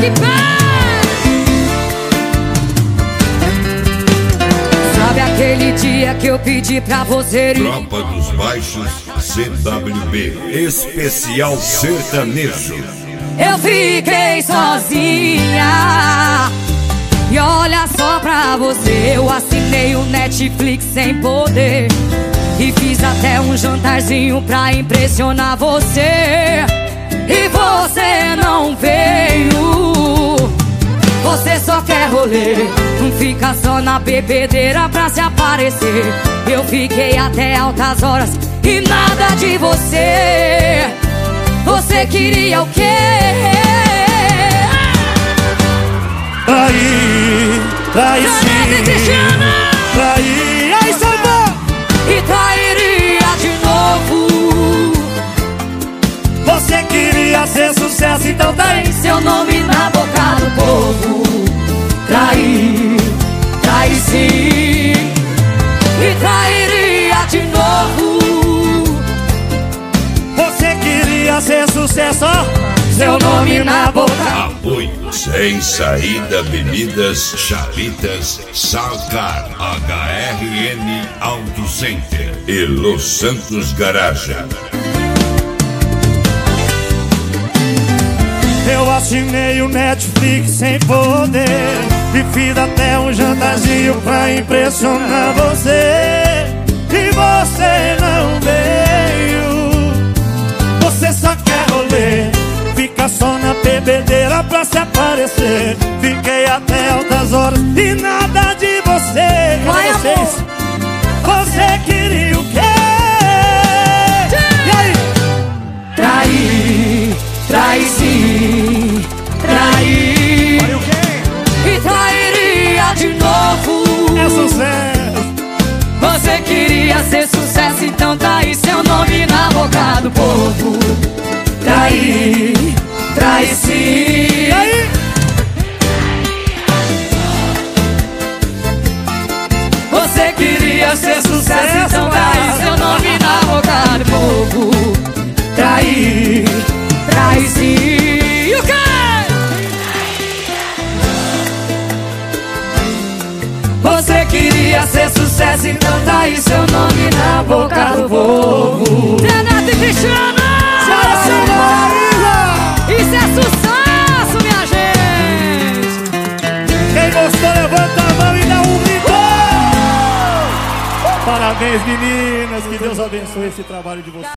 que sabe aquele dia que eu pedi pra você ir? Tropa dos Baixos CWB Especial Sertanejo. Eu fiquei sozinha e olha só pra você, eu assinei o Netflix sem poder e fiz até um jantarzinho pra impressionar você. E você não veio, você só quer rolê, não fica só na bebedeira pra se aparecer. Eu fiquei até altas horas e nada de você. Você queria o quê? Trai sim, trai, aí samba! E trairia de novo. Você queria ser sucesso, então Tem seu nome na boca do povo. Trai sim. E trairia de novo. Você queria ser sucesso, ó, seu nome na boca. Apoio Sem Saída Bebidas Chalitas Salcar HRN Auto Center e Los Santos Garagem. Eu assinei o Netflix sem poder e fiz até um jantarzinho pra impressionar você. E você não veio, você só quer rolê, fica só na bebedeira pra se aparecer. Fiquei até altas horas e nada de você. Vai, vocês, você queria o quê? E aí? Trai sim. Trai. Olha o quê? E trairia de novo. É sucesso. Você queria ser sucesso, então tá aí seu nome na boca do povo. Trai sim. E aí? Você queria ser sucesso, então tá aí seu nome na boca do povo. Trai sim. E o quê? Você queria ser sucesso, então tá aí seu nome na boca do povo. Renato e Cristiano! Isso é sucesso, minha gente! Quem gostou, levanta a mão e dá um grito! Parabéns, meninas! Que Deus abençoe esse trabalho de vocês.